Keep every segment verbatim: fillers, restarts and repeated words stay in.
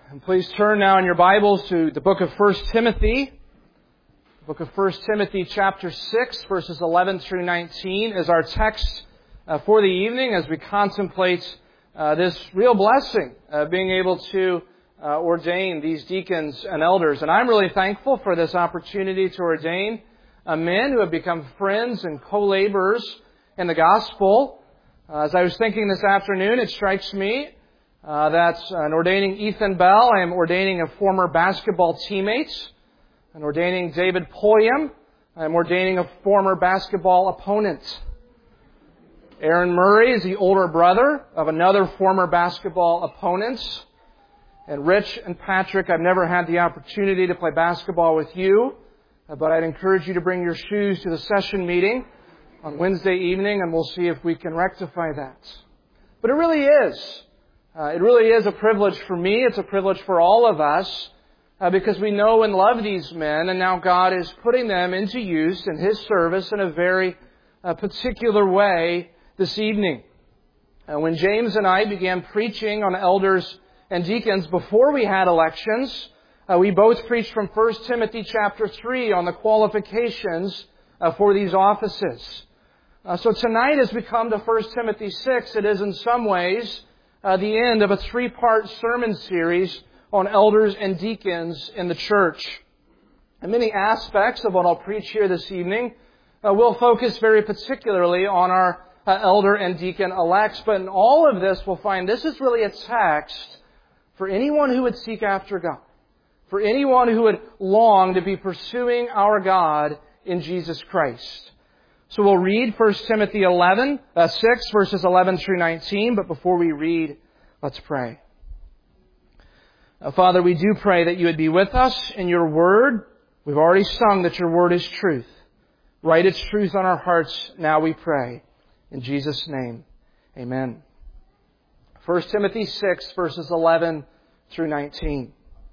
And please turn now in your Bibles to the book of First Timothy. The book of First Timothy chapter six, verses eleven through nineteen is our text uh, for the evening as we contemplate uh, this real blessing of being able to uh, ordain these deacons and elders. And I'm really thankful for this opportunity to ordain uh, men who have become friends and co-laborers in the gospel. Uh, as I was thinking this afternoon, it strikes me Uh, that uh, in ordaining Ethan Bell, I am ordaining a former basketball teammate. And ordaining David Poyam, I am ordaining a former basketball opponent. Aaron Murray is the older brother of another former basketball opponent. And Rich and Patrick, I've never had the opportunity to play basketball with you, uh, but I'd encourage you to bring your shoes to the session meeting on Wednesday evening, and we'll see if we can rectify that. But it really is. Uh, it really is a privilege for me. It's a privilege for all of us uh, because we know and love these men, and now God is putting them into use in His service in a very uh, particular way this evening. Uh, when James and I began preaching on elders and deacons before we had elections, uh, we both preached from First Timothy chapter three on the qualifications uh, for these offices. Uh, so tonight, as we come to First Timothy six, it is in some ways Uh, the end of a three-part sermon series on elders and deacons in the church. And many aspects of what I'll preach here this evening uh, will focus very particularly on our uh, elder and deacon elects. But in all of this, we'll find this is really a text for anyone who would seek after God, for anyone who would long to be pursuing our God in Jesus Christ. So we'll read First Timothy eleven, uh, six, verses eleven through nineteen. But before we read, let's pray. Uh, Father, we do pray that you would be with us in your word. We've already sung that your word is truth. Write its truth on our hearts now, we pray. In Jesus' name, amen. First Timothy six, verses eleven through nineteen.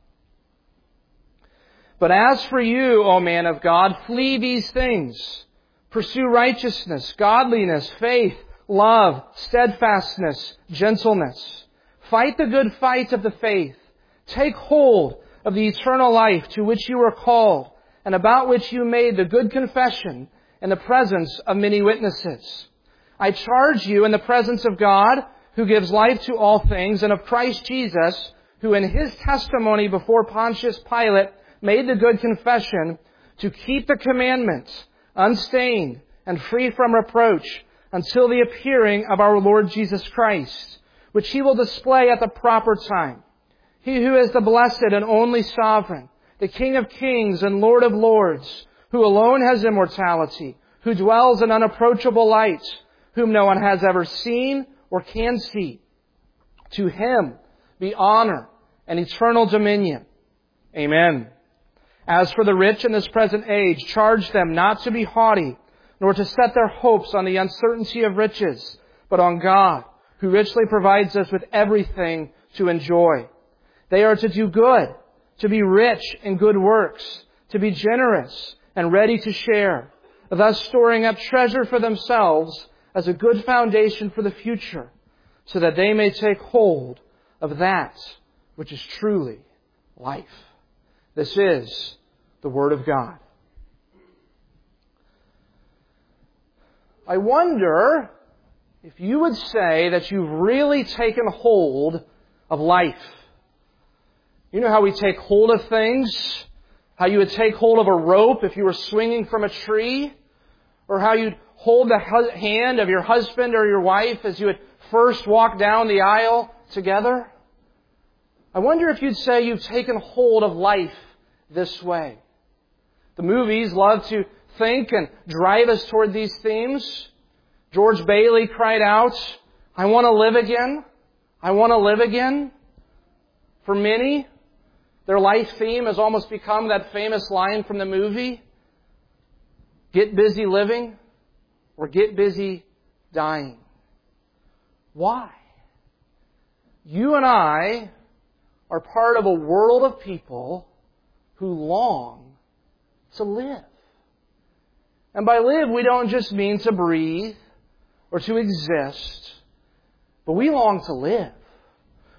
But as for you, O man of God, flee these things. Pursue righteousness, godliness, faith, love, steadfastness, gentleness. Fight the good fight of the faith. Take hold of the eternal life to which you were called, and about which you made the good confession in the presence of many witnesses. I charge you in the presence of God, who gives life to all things, and of Christ Jesus, who in His testimony before Pontius Pilate made the good confession, to keep the commandments unstained and free from reproach until the appearing of our Lord Jesus Christ, which He will display at the proper time. He who is the blessed and only sovereign, the King of kings and Lord of lords, who alone has immortality, who dwells in unapproachable light, whom no one has ever seen or can see. To Him be honor and eternal dominion. Amen. As for the rich in this present age, charge them not to be haughty, nor to set their hopes on the uncertainty of riches, but on God, who richly provides us with everything to enjoy. They are to do good, to be rich in good works, to be generous and ready to share, thus storing up treasure for themselves as a good foundation for the future, so that they may take hold of that which is truly life. This is the Word of God. I wonder if you would say that you've really taken hold of life. You know how we take hold of things? How you would take hold of a rope if you were swinging from a tree? Or how you'd hold the hand of your husband or your wife as you would first walk down the aisle together? I wonder if you'd say you've taken hold of life this way. The movies love to think and drive us toward these themes. George Bailey cried out, I want to live again. I want to live again. For many, their life theme has almost become that famous line from the movie, get busy living or get busy dying. Why? You and I are part of a world of people who long to live. And by live, we don't just mean to breathe or to exist, but we long to live.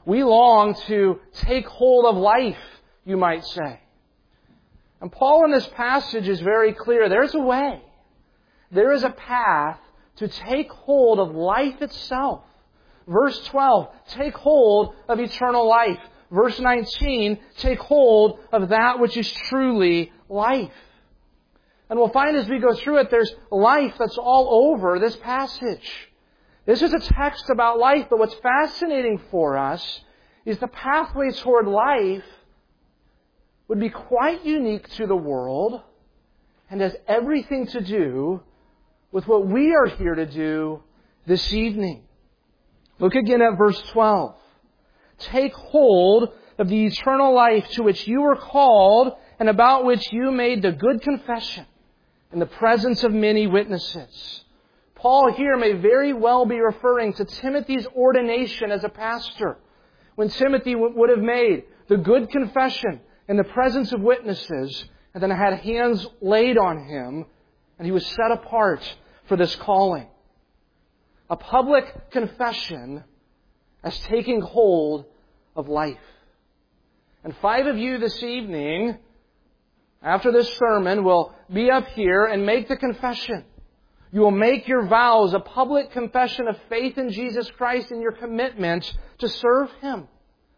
We long to take hold of life, you might say. And Paul in this passage is very clear. There's a way. There is a path to take hold of life itself. Verse twelve, take hold of eternal life. Verse nineteen, take hold of that which is truly life. And we'll find as we go through it, there's life that's all over this passage. This is a text about life, but what's fascinating for us is the pathway toward life would be quite unique to the world and has everything to do with what we are here to do this evening. Look again at verse twelve. Take hold of the eternal life to which you were called and about which you made the good confession in the presence of many witnesses. Paul here may very well be referring to Timothy's ordination as a pastor, when Timothy would have made the good confession in the presence of witnesses and then had hands laid on him and he was set apart for this calling. A public confession as taking hold of life. And five of you this evening, after this sermon, will be up here and make the confession. You will make your vows a public confession of faith in Jesus Christ and your commitment to serve Him.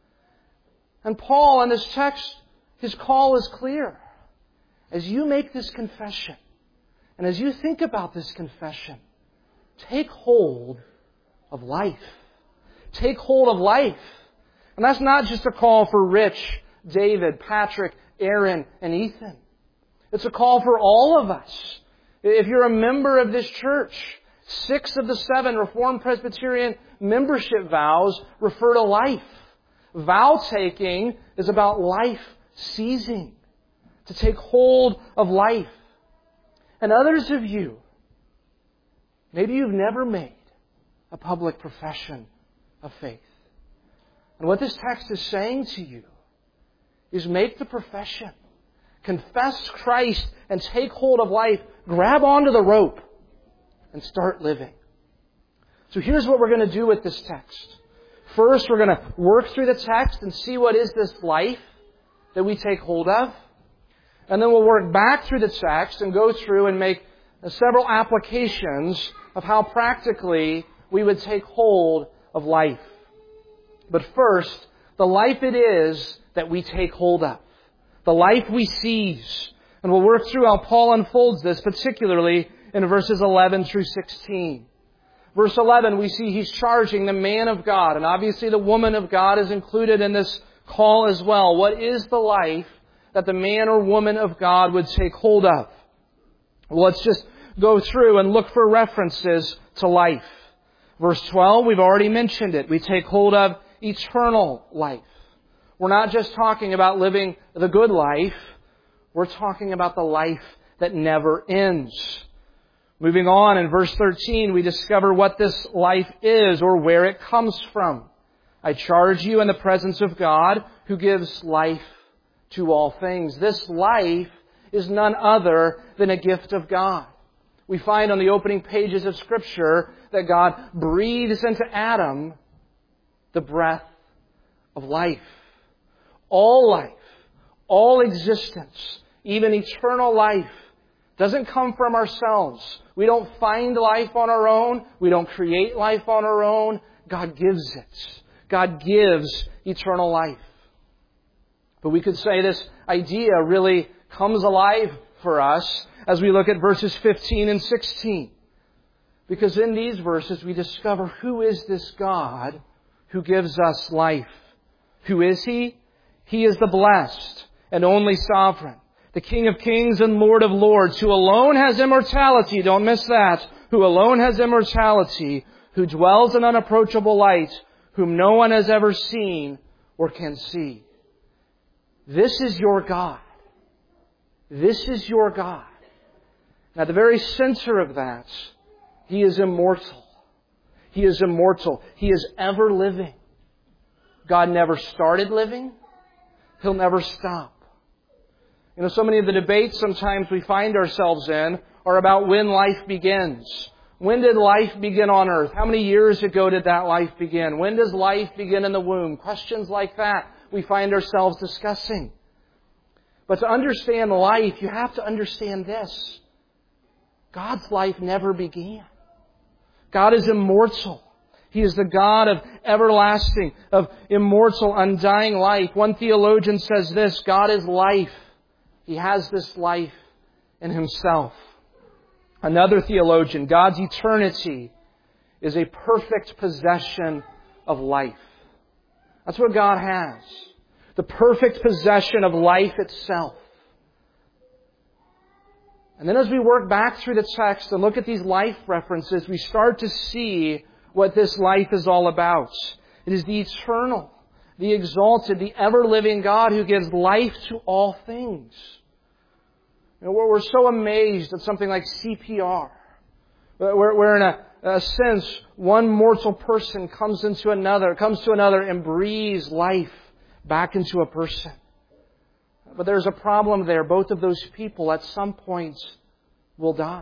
And Paul, in this text, his call is clear. As you make this confession, and as you think about this confession, take hold of life. Take hold of life. And that's not just a call for Rich, David, Patrick, Aaron, and Ethan. It's a call for all of us. If you're a member of this church, six of the seven Reformed Presbyterian membership vows refer to life. Vow taking is about life seizing, to take hold of life. And others of you, maybe you've never made a public profession of faith. And what this text is saying to you is make the profession. Confess Christ and take hold of life. Grab onto the rope and start living. So here's what we're going to do with this text. First, we're going to work through the text and see what is this life that we take hold of. And then we'll work back through the text and go through and make several applications of how practically we would take hold of life. But first, the life it is that we take hold of. The life we seize. And we'll work through how Paul unfolds this, particularly in verses eleven through sixteen. Verse eleven, we see he's charging the man of God. And obviously the woman of God is included in this call as well. What is the life that the man or woman of God would take hold of? Well, let's just go through and look for references to life. Verse twelve, we've already mentioned it. We take hold of eternal life. We're not just talking about living the good life. We're talking about the life that never ends. Moving on, in verse thirteen, we discover what this life is or where it comes from. I charge you in the presence of God who gives life to all things. This life is none other than a gift of God. We find on the opening pages of Scripture that God breathes into Adam the breath of life. All life, all existence, even eternal life, doesn't come from ourselves. We don't find life on our own. We don't create life on our own. God gives it. God gives eternal life. But we could say this idea really comes alive for us as we look at verses fifteen and sixteen. Because in these verses we discover who is this God who gives us life. Who is He? He is the blessed and only sovereign, the King of kings and Lord of lords, who alone has immortality. Don't miss that. Who alone has immortality, who dwells in unapproachable light, whom no one has ever seen or can see. This is your God. This is your God. And at the very center of that, He is immortal. He is immortal. He is ever living. God never started living. He'll never stop. You know, so many of the debates sometimes we find ourselves in are about when life begins. When did life begin on earth? How many years ago did that life begin? When does life begin in the womb? Questions like that we find ourselves discussing. But to understand life, you have to understand this. God's life never began. God is immortal. He is the God of everlasting, of immortal, undying life. One theologian says this, God is life. He has this life in Himself. Another theologian, God's eternity is a perfect possession of life. That's what God has. The perfect possession of life itself. And then as we work back through the text and look at these life references, we start to see what this life is all about. It is the eternal, the exalted, the ever-living God who gives life to all things. You know, we're so amazed at something like C P R, where, where in a, a sense, one mortal person comes into another, comes to another and breathes life back into a person. But there's a problem there. Both of those people at some point will die.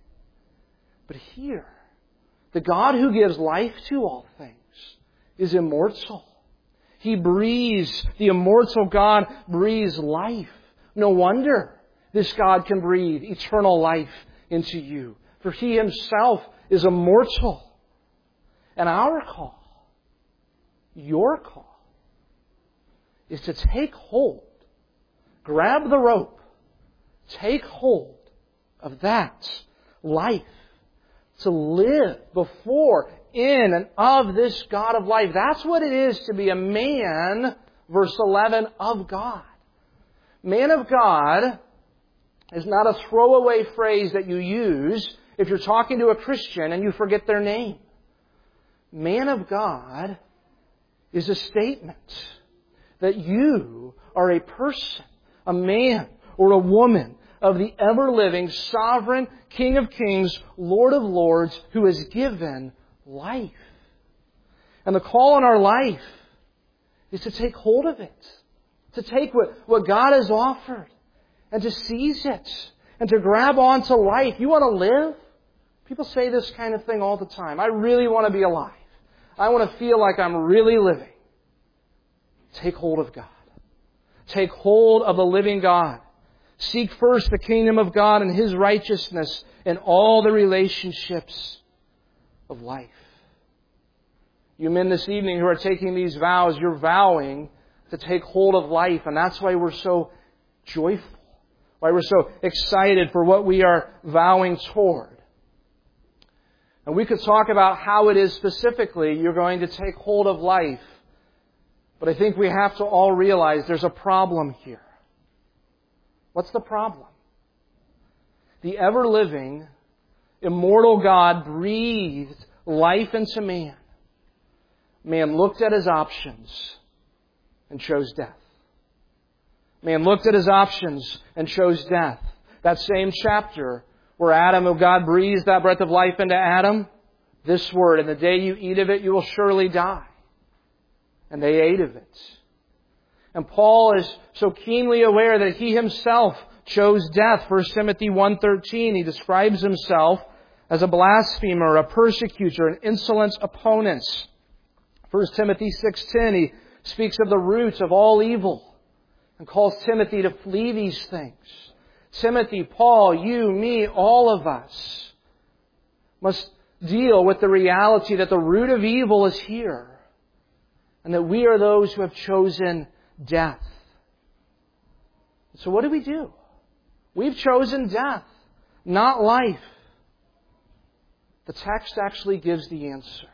But here, the God who gives life to all things is immortal. He breathes, the immortal God breathes life. No wonder this God can breathe eternal life into you. For He Himself is immortal. And our call, your call, is to take hold, grab the rope, take hold of that life, to live before, in, and of this God of life. That's what it is to be a man, verse eleven, of God. Man of God is not a throwaway phrase that you use if you're talking to a Christian and you forget their name. Man of God is a statement that you are a person, a man or a woman of the ever-living, sovereign, King of kings, Lord of lords, who has given life. And the call on our life is to take hold of it, to take what, what God has offered and to seize it and to grab onto life. You want to live? People say this kind of thing all the time. I really want to be alive. I want to feel like I'm really living. Take hold of God. Take hold of the living God. Seek first the kingdom of God and His righteousness in all the relationships of life. You men this evening who are taking these vows, you're vowing to take hold of life. And that's why we're so joyful. Why we're so excited for what we are vowing toward. And we could talk about how it is specifically you're going to take hold of life. But I think we have to all realize there's a problem here. What's the problem? The ever-living, immortal God breathed life into man. Man looked at his options and chose death. Man looked at his options and chose death. That same chapter where Adam, oh God, breathes that breath of life into Adam, this word, and the day you eat of it, you will surely die. And they ate of it. And Paul is so keenly aware that he himself chose death. First Timothy one thirteen, he describes himself as a blasphemer, a persecutor, an insolent opponent. First Timothy six ten, he speaks of the root of all evil and calls Timothy to flee these things. Timothy, Paul, you, me, all of us must deal with the reality that the root of evil is here and that we are those who have chosen death. So what do we do? We've chosen death, not life. The text actually gives the answer.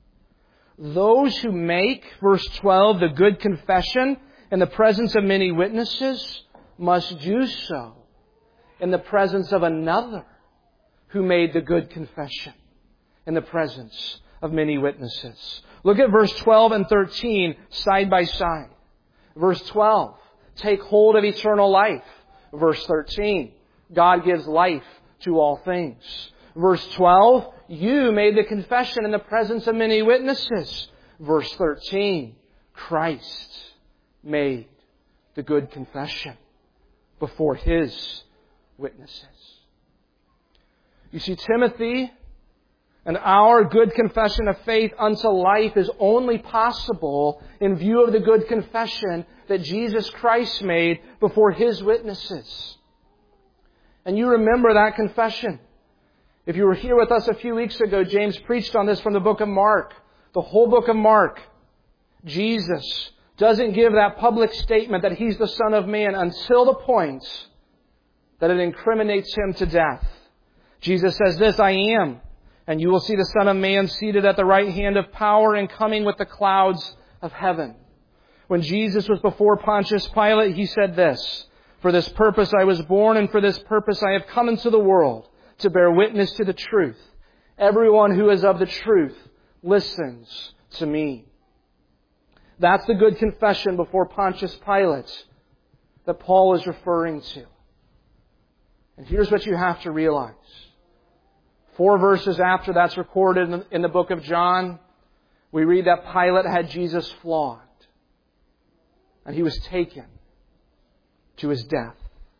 Those who make, verse twelve, the good confession in the presence of many witnesses must do so in the presence of another who made the good confession in the presence of many witnesses. Look at verse twelve and thirteen side by side. Verse twelve, take hold of eternal life. Verse thirteen, God gives life to all things. Verse twelve, you made the confession in the presence of many witnesses. Verse thirteen, Christ made the good confession before His witnesses. You see, Timothy, And our good confession of faith unto life is only possible in view of the good confession that Jesus Christ made before His witnesses. And you remember that confession. If you were here with us a few weeks ago, James preached on this from the book of Mark. The whole book of Mark. Jesus doesn't give that public statement that He's the Son of Man until the point that it incriminates Him to death. Jesus says this, I am, and you will see the Son of Man seated at the right hand of power and coming with the clouds of heaven. When Jesus was before Pontius Pilate, He said this, for this purpose I was born, and for this purpose I have come into the world, to bear witness to the truth. Everyone who is of the truth listens to me. That's the good confession before Pontius Pilate that Paul is referring to. And here's what you have to realize. Four verses after that's recorded in the book of John, we read that Pilate had Jesus flogged. And He was taken to His death.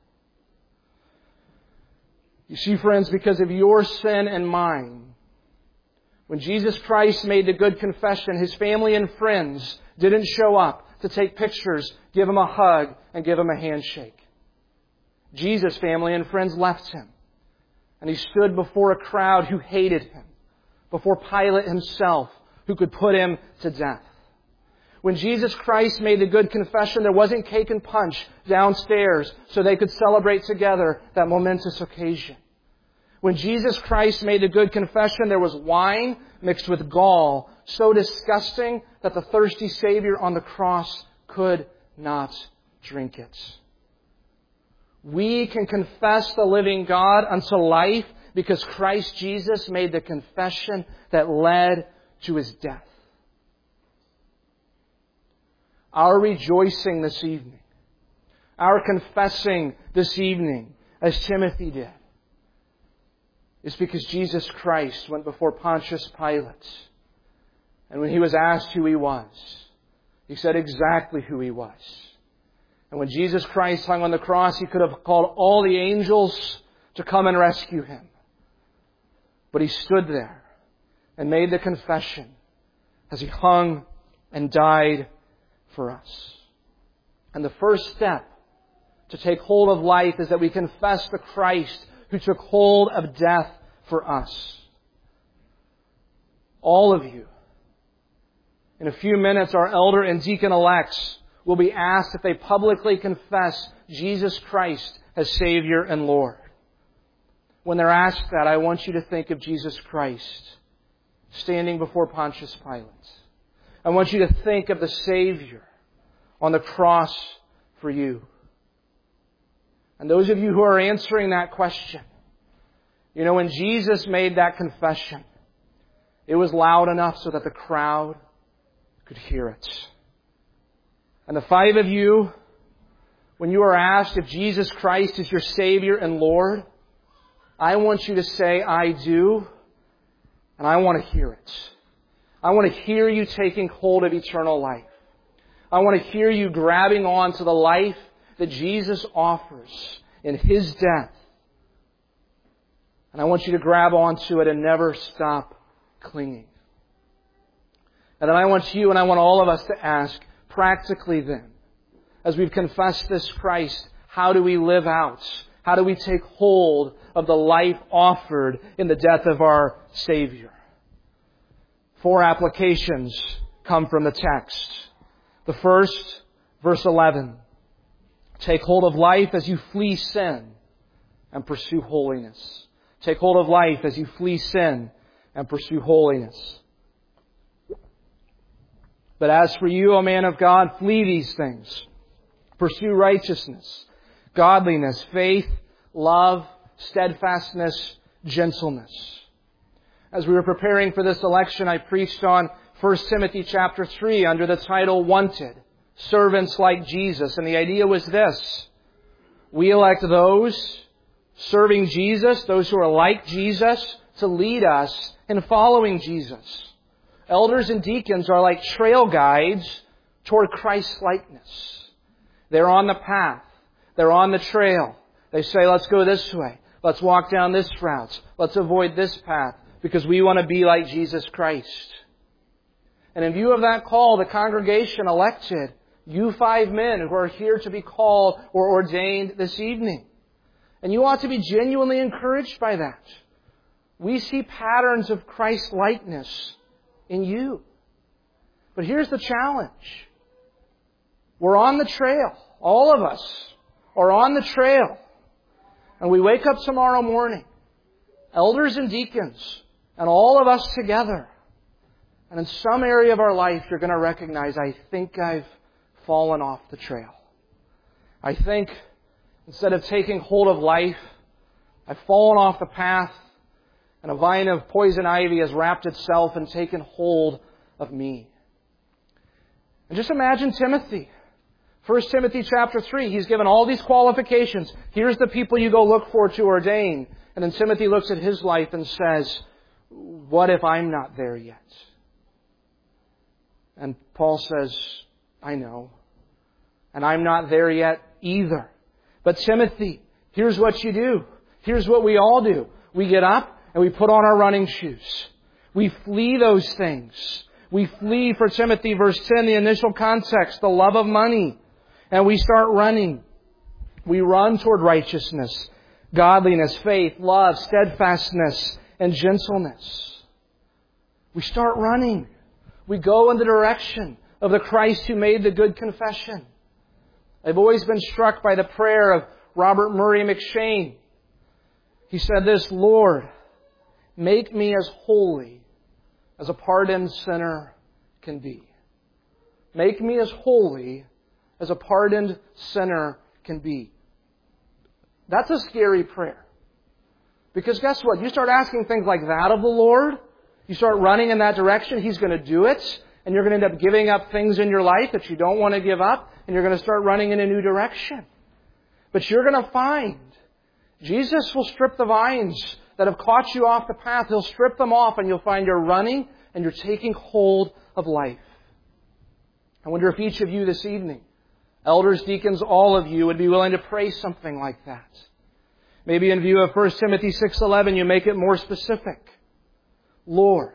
You see, friends, because of your sin and mine, when Jesus Christ made the good confession, His family and friends didn't show up to take pictures, give Him a hug, and give Him a handshake. Jesus' family and friends left Him. And He stood before a crowd who hated Him, before Pilate himself, who could put Him to death. When Jesus Christ made the good confession, there wasn't cake and punch downstairs so they could celebrate together that momentous occasion. When Jesus Christ made the good confession, there was wine mixed with gall, so disgusting that the thirsty Savior on the cross could not drink it. We can confess the living God unto life because Christ Jesus made the confession that led to His death. Our rejoicing this evening, our confessing this evening, as Timothy did, is because Jesus Christ went before Pontius Pilate. And when He was asked who He was, He said exactly who He was. And when Jesus Christ hung on the cross, He could have called all the angels to come and rescue Him. But He stood there and made the confession as He hung and died for us. And the first step to take hold of life is that we confess the Christ who took hold of death for us. All of you. In a few minutes, our elder and deacon elects will be asked if they publicly confess Jesus Christ as Savior and Lord. When they're asked that, I want you to think of Jesus Christ standing before Pontius Pilate. I want you to think of the Savior on the cross for you. And those of you who are answering that question, you know, when Jesus made that confession, it was loud enough so that the crowd could hear it. And the five of you, when you are asked if Jesus Christ is your Savior and Lord, I want you to say, I do, and I want to hear it. I want to hear you taking hold of eternal life. I want to hear you grabbing on to the life that Jesus offers in His death. And I want you to grab onto it and never stop clinging. And then I want you and I want all of us to ask, practically then, as we've confessed this Christ, how do we live out? How do we take hold of the life offered in the death of our Savior? Four applications come from the text. The first, verse eleven. Take hold of life as you flee sin and pursue holiness. Take hold of life as you flee sin and pursue holiness. But as for you, O man of God, flee these things. Pursue righteousness, godliness, faith, love, steadfastness, gentleness. As we were preparing for this election, I preached on First Timothy chapter three under the title Wanted, Servants Like Jesus. And the idea was this: we elect those serving Jesus, those who are like Jesus, to lead us in following Jesus. Elders and deacons are like trail guides toward Christ-likeness. They're on the path. They're on the trail. They say, let's go this way. Let's walk down this route. Let's avoid this path because we want to be like Jesus Christ. And in view of that call, the congregation elected you five men who are here to be called or ordained this evening. And you ought to be genuinely encouraged by that. We see patterns of Christ-likeness in you. But here's the challenge. We're on the trail. All of us are on the trail. And we wake up tomorrow morning, elders and deacons, and all of us together. And in some area of our life, you're going to recognize, I think I've fallen off the trail. I think instead of taking hold of life, I've fallen off the path, and a vine of poison ivy has wrapped itself and taken hold of me. And just imagine Timothy. First Timothy chapter three, he's given all these qualifications. Here's the people you go look for to ordain. And then Timothy looks at his life and says, what if I'm not there yet? And Paul says, I know. And I'm not there yet either. But Timothy, here's what you do. Here's what we all do. We get up and we put on our running shoes. We flee those things. We flee, for Timothy, verse ten, the initial context, the love of money. And we start running. We run toward righteousness, godliness, faith, love, steadfastness, and gentleness. We start running. We go in the direction of the Christ who made the good confession. I've always been struck by the prayer of Robert Murray McShane. He said this, Lord, make me as holy as a pardoned sinner can be. Make me as holy as a pardoned sinner can be. That's a scary prayer. Because guess what? You start asking things like that of the Lord, you start running in that direction, He's going to do it, and you're going to end up giving up things in your life that you don't want to give up, and you're going to start running in a new direction. But you're going to find Jesus will strip the vines that have caught you off the path. He'll strip them off, and you'll find you're running and you're taking hold of life. I wonder if each of you this evening, elders, deacons, all of you, would be willing to pray something like that. Maybe in view of First Timothy six eleven, you make it more specific. Lord,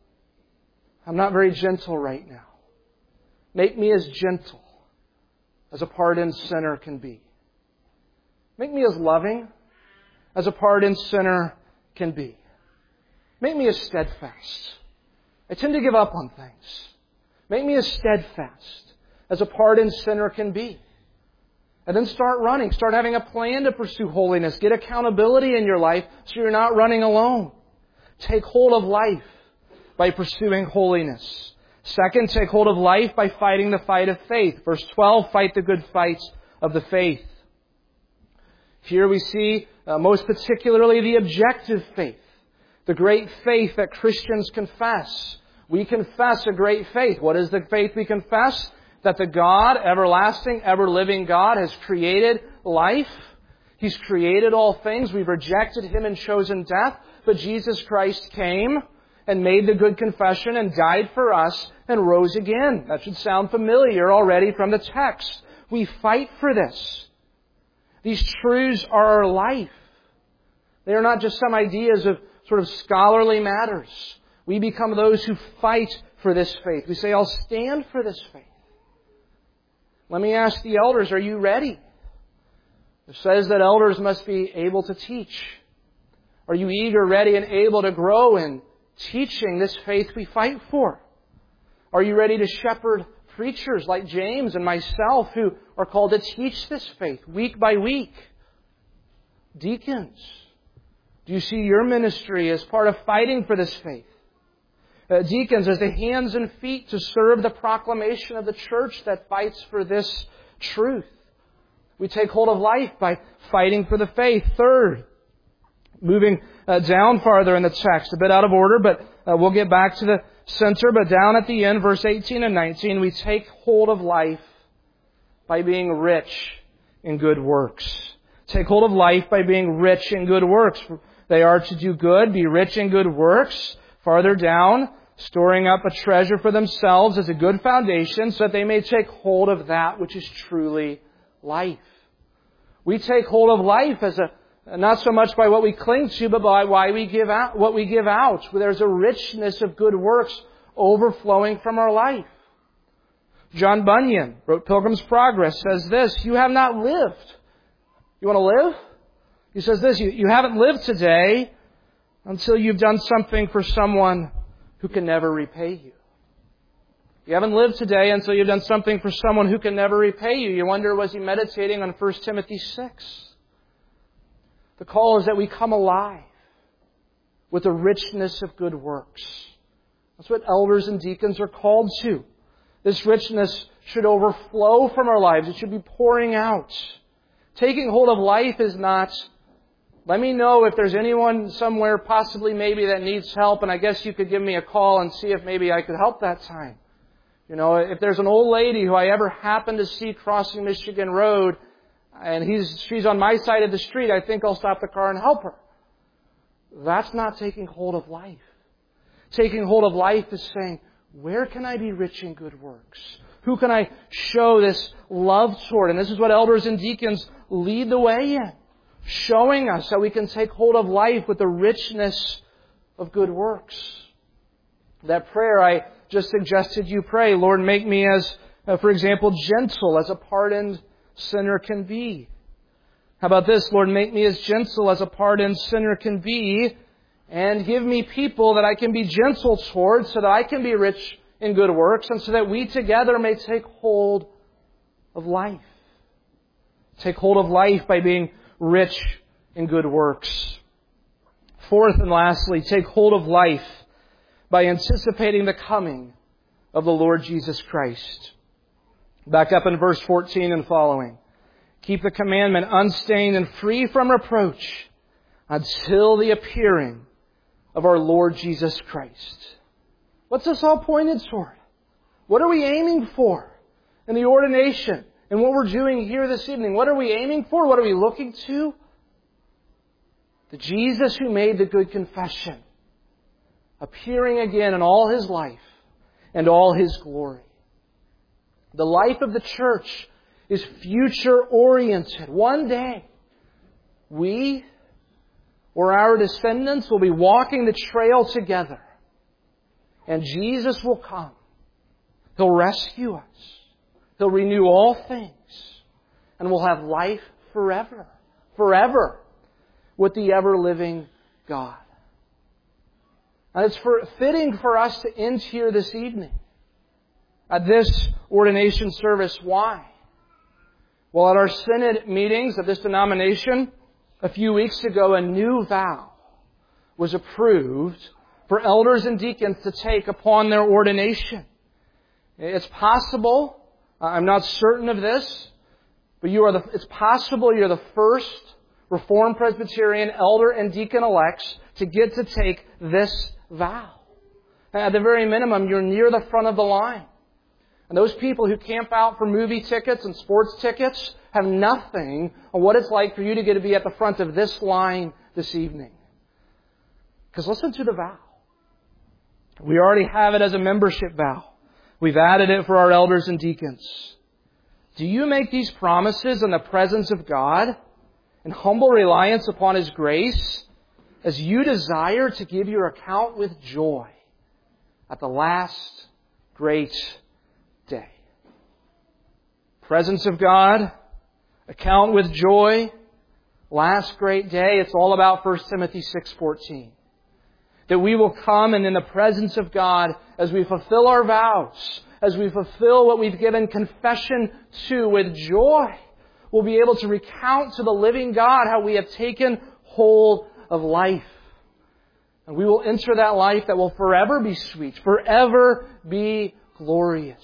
I'm not very gentle right now. Make me as gentle as a pardoned sinner can be. Make me as loving as a pardoned sinner can be. Make me as steadfast. I tend to give up on things. Make me as steadfast as a pardoned sinner can be. And then start running. Start having a plan to pursue holiness. Get accountability in your life so you're not running alone. Take hold of life by pursuing holiness. Second, take hold of life by fighting the fight of faith. Verse twelve, fight the good fight of the faith. Here we see uh, most particularly the objective faith. The great faith that Christians confess. We confess a great faith. What is the faith we confess? That the God, everlasting, ever-living God, has created life. He's created all things. We've rejected Him and chosen death. But Jesus Christ came and made the good confession and died for us and rose again. That should sound familiar already from the text. We fight for this. These truths are our life. They are not just some ideas of sort of scholarly matters. We become those who fight for this faith. We say, I'll stand for this faith. Let me ask the elders, are you ready? It says that elders must be able to teach. Are you eager, ready, and able to grow in teaching this faith we fight for? Are you ready to shepherd preachers like James and myself who are called to teach this faith week by week? Deacons, do you see your ministry as part of fighting for this faith? Uh, deacons as the hands and feet to serve the proclamation of the church that fights for this truth. We take hold of life by fighting for the faith. Third, moving uh, down farther in the text, a bit out of order, but uh, we'll get back to the center. But down at the end, verse eighteen and nineteen, we take hold of life by being rich in good works. Take hold of life by being rich in good works. They are to do good, be rich in good works. Farther down, storing up a treasure for themselves as a good foundation so that they may take hold of that which is truly life. We take hold of life as a Not so much by what we cling to, but by why we give out, what we give out. There's a richness of good works overflowing from our life. John Bunyan wrote Pilgrim's Progress, says this, you have not lived. You want to live? He says this, you, you haven't lived today until you've done something for someone who can never repay you. You haven't lived today until you've done something for someone who can never repay you. You wonder, was he meditating on First Timothy six? The call is that we come alive with the richness of good works. That's what elders and deacons are called to. This richness should overflow from our lives. It should be pouring out. Taking hold of life is not, let me know if there's anyone somewhere possibly maybe that needs help, and I guess you could give me a call and see if maybe I could help that time. You know, if there's an old lady who I ever happen to see crossing Michigan Road, and he's she's on my side of the street, I think I'll stop the car and help her. That's not taking hold of life. Taking hold of life is saying, where can I be rich in good works? Who can I show this love toward? And this is what elders and deacons lead the way in. Showing us how we can take hold of life with the richness of good works. That prayer I just suggested you pray, Lord, make me as, uh, for example, gentle as a pardoned sinner can be. How about this? Lord, make me as gentle as a pardoned sinner can be, and give me people that I can be gentle towards so that I can be rich in good works, and so that we together may take hold of life. Take hold of life by being rich in good works. Fourth and lastly, take hold of life by anticipating the coming of the Lord Jesus Christ. Back up in verse fourteen and following. Keep the commandment unstained and free from reproach until the appearing of our Lord Jesus Christ. What's this all pointed toward? What are we aiming for in the ordination and what we're doing here this evening? What are we aiming for? What are we looking to? The Jesus who made the good confession, appearing again in all His life and all His glory. The life of the church is future-oriented. One day, we or our descendants will be walking the trail together. And Jesus will come. He'll rescue us. He'll renew all things. And we'll have life forever. Forever. With the ever-living God. And it's for, fitting for us to end here this evening at this ordination service. Why? Well, at our synod meetings of this denomination a few weeks ago, a new vow was approved for elders and deacons to take upon their ordination. It's possible, I'm not certain of this, but you are the, it's possible you're the first Reformed Presbyterian elder and deacon elects to get to take this vow. At the very minimum, you're near the front of the line. And those people who camp out for movie tickets and sports tickets have nothing on what it's like for you to get to be at the front of this line this evening. Because listen to the vow. We already have it as a membership vow. We've added it for our elders and deacons. Do you make these promises in the presence of God in humble reliance upon His grace as you desire to give your account with joy at the last great day? Presence of God, account with joy, last great day. It's all about First Timothy six fourteen. That we will come and in the presence of God, as we fulfill our vows, as we fulfill what we've given confession to with joy, we'll be able to recount to the living God how we have taken hold of life. And we will enter that life that will forever be sweet, forever be glorious.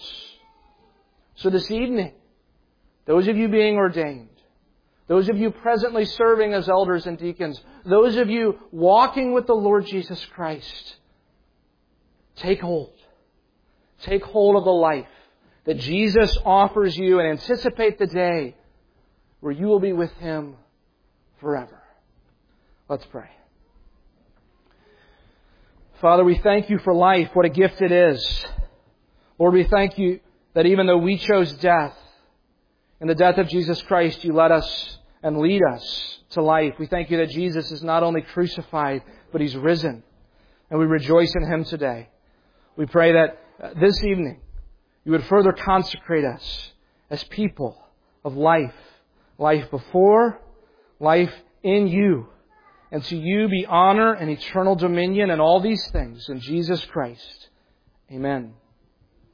So this evening, those of you being ordained, those of you presently serving as elders and deacons, those of you walking with the Lord Jesus Christ, take hold. Take hold of the life that Jesus offers you and anticipate the day where you will be with Him forever. Let's pray. Father, we thank You for life. What a gift it is. Lord, we thank You that even though we chose death, in the death of Jesus Christ, You let us and lead us to life. We thank You that Jesus is not only crucified, but He's risen. And we rejoice in Him today. We pray that this evening You would further consecrate us as people of life. Life before, life in You. And to You be honor and eternal dominion and all these things in Jesus Christ. Amen.